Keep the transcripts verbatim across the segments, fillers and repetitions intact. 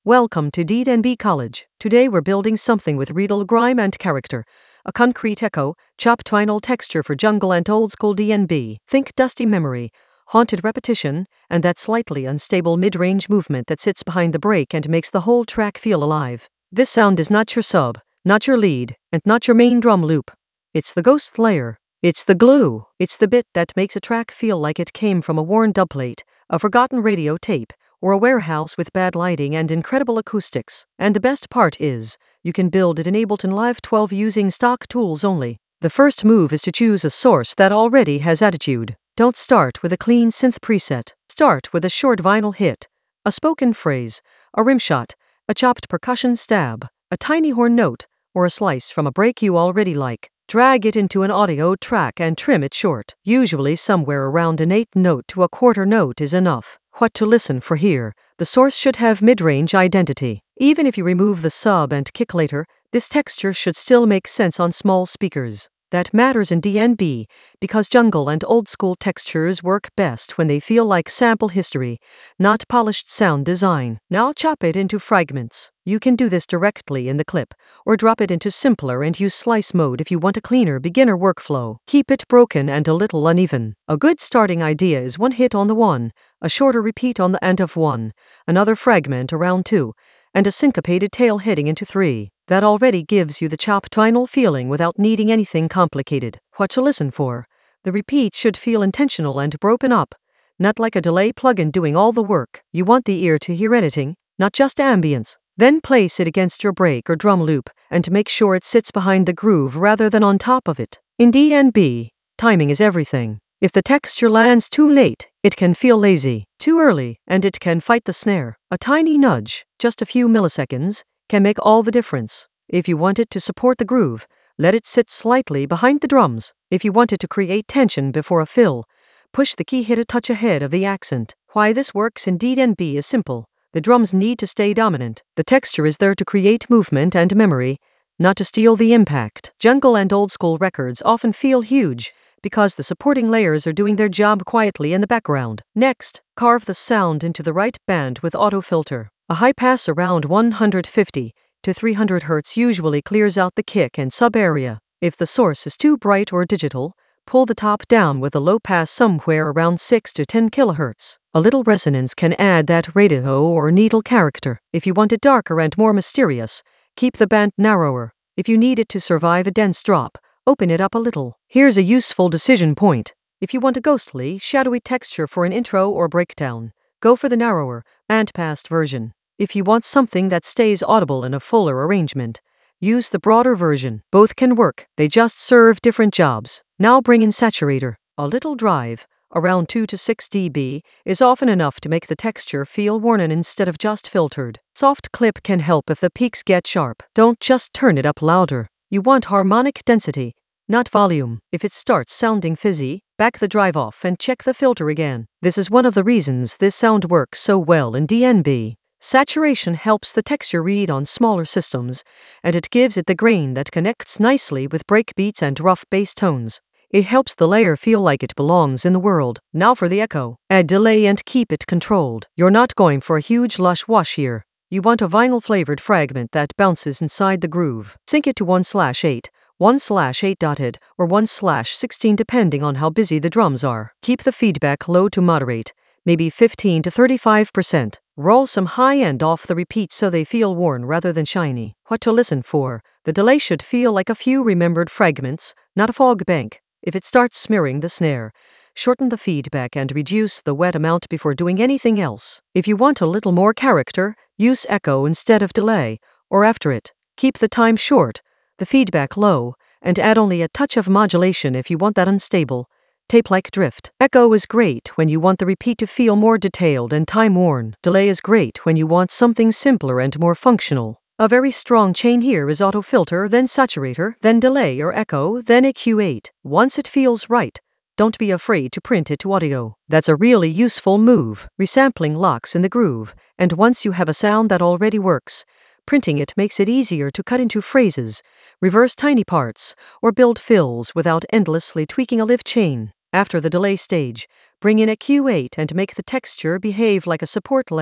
Welcome to D and B College. Today we're building something with real grime and character. A concrete echo, chopped vinyl texture for jungle and old school D and B. Think dusty memory, haunted repetition, and that slightly unstable mid-range movement that sits behind the break and makes the whole track feel alive. This sound is not your sub, not your lead, and not your main drum loop. It's the ghost layer. It's the glue. It's the bit that makes a track feel like it came from a worn dubplate, a forgotten radio tape, or a warehouse with bad lighting and incredible acoustics. And the best part is, you can build it in Ableton Live twelve using stock tools only. The first move is to choose a source that already has attitude. Don't start with a clean synth preset. Start with a short vinyl hit, a spoken phrase, a rimshot, a chopped percussion stab, a tiny horn note, or a slice from a break you already like. Drag it into an audio track and trim it short. Usually somewhere around an eighth note to a quarter note is enough. What to listen for here? The source should have mid-range identity. Even if you remove the sub and kick later, this texture should still make sense on small speakers. That matters in D and B, because jungle and old school textures work best when they feel like sample history, not polished sound design. Now chop it into fragments. You can do this directly in the clip, or drop it into simpler and use slice mode if you want a cleaner beginner workflow. Keep it broken and a little uneven. A good starting idea is one hit on the one, a shorter repeat on the end of one, another fragment around two, and a syncopated tail heading into three. That already gives you the chopped vinyl feeling without needing anything complicated. What to listen for? The repeat should feel intentional and broken up, not like a delay plugin doing all the work. You want the ear to hear editing, not just ambience. Then place it against your break or drum loop, and make sure it sits behind the groove rather than on top of it. In D and B, timing is everything. If the texture lands too late, it can feel lazy. Too early, and it can fight the snare. A tiny nudge, just a few milliseconds, can make all the difference. If you want it to support the groove, let it sit slightly behind the drums. If you want it to create tension before a fill, push the key hit a touch ahead of the accent. Why this works in D and B is simple. The drums need to stay dominant. The texture is there to create movement and memory, not to steal the impact. Jungle and old school records often feel huge, because the supporting layers are doing their job quietly in the background. Next, carve the sound into the right band with auto filter. A high pass around one hundred fifty to three hundred hertz usually clears out the kick and sub area. If the source is too bright or digital, pull the top down with a low pass somewhere around six to ten kilohertz. A little resonance can add that radio or needle character. If you want it darker and more mysterious, keep the band narrower. If you need it to survive a dense drop, open it up a little. Here's a useful decision point. If you want a ghostly, shadowy texture for an intro or breakdown, go for the narrower, bandpassed version. If you want something that stays audible in a fuller arrangement, use the broader version. Both can work, they just serve different jobs. Now bring in saturator. A little drive, around two to six decibels, is often enough to make the texture feel worn instead of just filtered. Soft clip can help if the peaks get sharp. Don't just turn it up louder. You want harmonic density, not volume. If it starts sounding fizzy, back the drive off and check the filter again. This is one of the reasons this sound works so well in D and B. Saturation helps the texture read on smaller systems, and it gives it the grain that connects nicely with breakbeats and rough bass tones. It helps the layer feel like it belongs in the world. Now for the echo. Add delay and keep it controlled. You're not going for a huge lush wash here. You want a vinyl-flavored fragment that bounces inside the groove. Sync it to one slash eight, one slash eight dotted, or one slash sixteen depending on how busy the drums are. Keep the feedback low to moderate, maybe fifteen to thirty-five percent. Roll some high end off the repeat so they feel worn rather than shiny. What to listen for? The delay should feel like a few remembered fragments, not a fog bank. If it starts smearing the snare, shorten the feedback and reduce the wet amount before doing anything else. If you want a little more character, use echo instead of delay, or after it. Keep the time short, the feedback low, and add only a touch of modulation if you want that unstable, tape-like drift. Echo is great when you want the repeat to feel more detailed and time-worn. Delay is great when you want something simpler and more functional. A very strong chain here is auto filter, then saturator, then delay or echo, then E Q eight. Once it feels right, don't be afraid to print it to audio. That's a really useful move. Resampling locks in the groove, and once you have a sound that already works, printing it makes it easier to cut into phrases, reverse tiny parts, or build fills without endlessly tweaking a lift chain. After the delay stage, bring in E Q eight and make the texture behave like a support layer.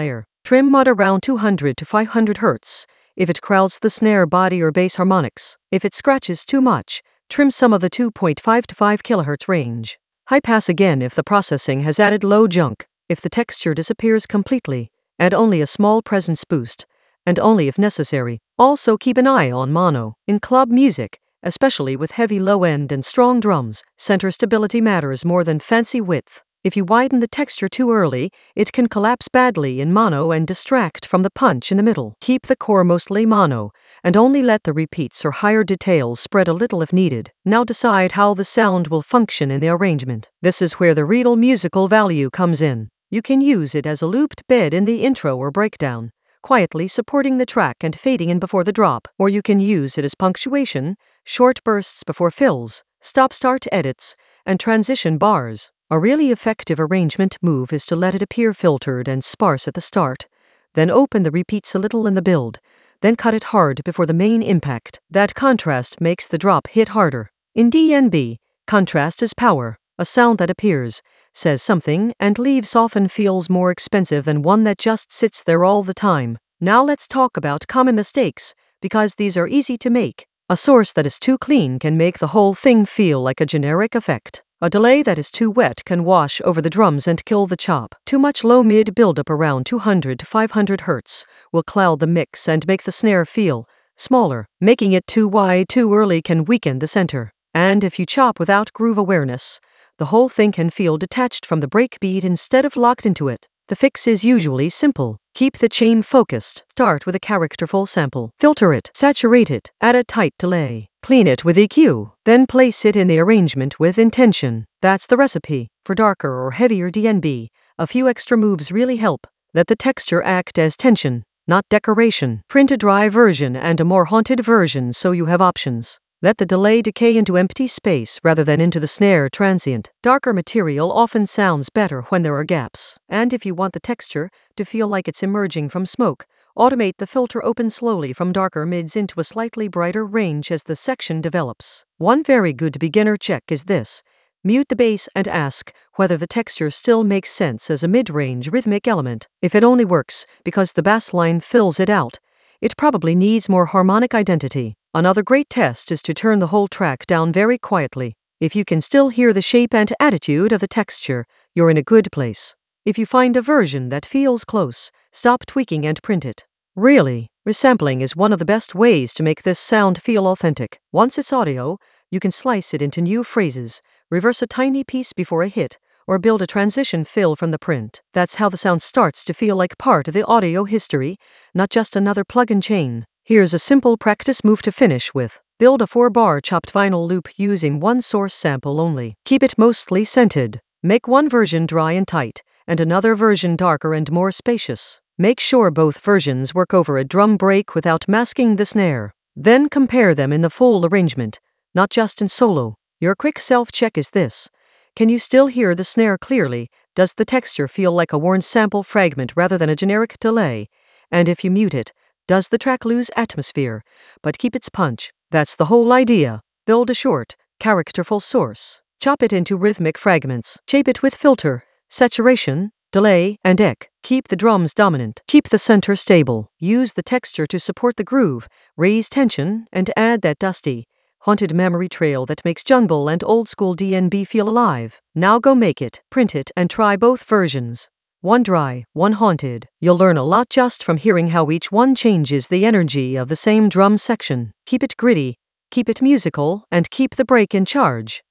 Trim mod around two hundred to five hundred hertz. If it crowds the snare body or bass harmonics. If it scratches too much, trim some of the two point five to five kilohertz range. High pass again if the processing has added low junk, if the texture disappears completely, add only a small presence boost, and only if necessary. Also keep an eye on mono. In club music, especially with heavy low end and strong drums, center stability matters more than fancy width. If you widen the texture too early, it can collapse badly in mono and distract from the punch in the middle. Keep the core mostly mono, and only let the repeats or higher details spread a little if needed. Now decide how the sound will function in the arrangement. This is where the Riedel musical value comes in. You can use it as a looped bed in the intro or breakdown, quietly supporting the track and fading in before the drop. Or you can use it as punctuation, short bursts before fills, stop-start edits, and transition bars. A really effective arrangement move is to let it appear filtered and sparse at the start, then open the repeats a little in the build, then cut it hard before the main impact. That contrast makes the drop hit harder. In D N B, contrast is power. A sound that appears, says something, and leaves often feels more expensive than one that just sits there all the time. Now let's talk about common mistakes, because these are easy to make. A source that is too clean can make the whole thing feel like a generic effect. A delay that is too wet can wash over the drums and kill the chop. Too much low-mid buildup around two hundred to five hundred hertz will cloud the mix and make the snare feel smaller. Making it too wide too early can weaken the center. And if you chop without groove awareness, the whole thing can feel detached from the breakbeat instead of locked into it. The fix is usually simple. Keep the chain focused. Start with a characterful sample. Filter it. Saturate it. Add a tight delay. Clean it with E Q. Then place it in the arrangement with intention. That's the recipe. For darker or heavier D N B, a few extra moves really help. Let the texture act as tension, not decoration. Print a dry version and a more haunted version so you have options. Let the delay decay into empty space rather than into the snare transient. Darker material often sounds better when there are gaps. And if you want the texture to feel like it's emerging from smoke, automate the filter open slowly from darker mids into a slightly brighter range as the section develops. One very good beginner check is this. Mute the bass and ask whether the texture still makes sense as a mid-range rhythmic element. If it only works because the bass line fills it out, it probably needs more harmonic identity. Another great test is to turn the whole track down very quietly. If you can still hear the shape and attitude of the texture, you're in a good place. If you find a version that feels close, stop tweaking and print it. Really, resampling is one of the best ways to make this sound feel authentic. Once it's audio, you can slice it into new phrases, reverse a tiny piece before a hit, or build a transition fill from the print. That's how the sound starts to feel like part of the audio history, not just another plug-in chain. Here's a simple practice move to finish with. Build a four-bar chopped vinyl loop using one source sample only. Keep it mostly scented. Make one version dry and tight, and another version darker and more spacious. Make sure both versions work over a drum break without masking the snare. Then compare them in the full arrangement, not just in solo. Your quick self-check is this. Can you still hear the snare clearly? Does the texture feel like a worn sample fragment rather than a generic delay? And if you mute it, does the track lose atmosphere, but keep its punch? That's the whole idea. Build a short, characterful source. Chop it into rhythmic fragments. Shape it with filter, saturation, delay, and ec. Keep the drums dominant. Keep the center stable. Use the texture to support the groove, raise tension, and add that dusty, haunted memory trail that makes jungle and old school D N B feel alive. Now go make it, print it, and try both versions. One dry, one haunted. You'll learn a lot just from hearing how each one changes the energy of the same drum section. Keep it gritty, keep it musical, and keep the break in charge.